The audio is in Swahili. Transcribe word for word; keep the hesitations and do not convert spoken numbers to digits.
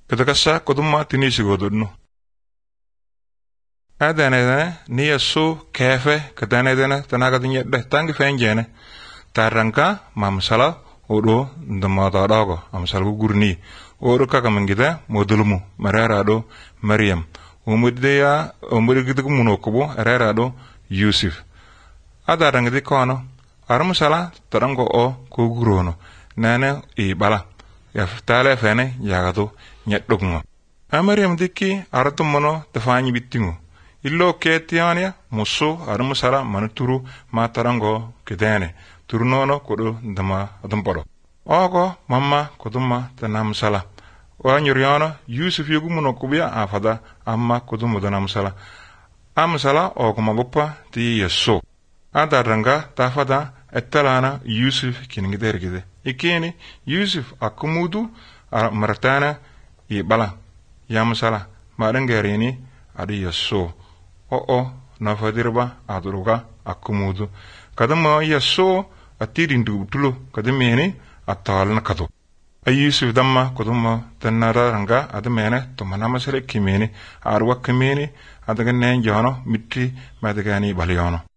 Ketakasa kodumma tinisi godurno. Adane dane ni yasu kefe kadane dane tanaga dinya deh tangi fenjene. Taranka mamsala odo ndamata dago amsal gurni. Odo kaka mengida modulumu mararado Maryam. Umudeya umudigi munokubo ararado Yusuf. Adarang di kono armusala tarango o kugurono nane i bala. Yaftale fene yagato nyetdugno. Amaryam dikki aratumono tafanyi bittingo. Illo ketiania muso armusala manuturu matarango kedene. Turnono kodo ndama adamporo. Ogo mamma koduma tanamsala. Wanyuriano Yusuf yugu munokubia afada amma kodumu tanamsala. Amsala ogo magopa ti yeso. Adaranga tafada etalana Yusuf kiningdergide. Ikeni Yusuf akumudu martana i bala. Yamsala marangerini adi yeso. O o nafadirba aduruga akumudu. Kadama yeso atirindu tulu kadameni atalna kado. A Yusuf damma koduma tanaranga adamene tomanama sele kimeni arwa kimeni adaga nenjano mitri madagani baliono.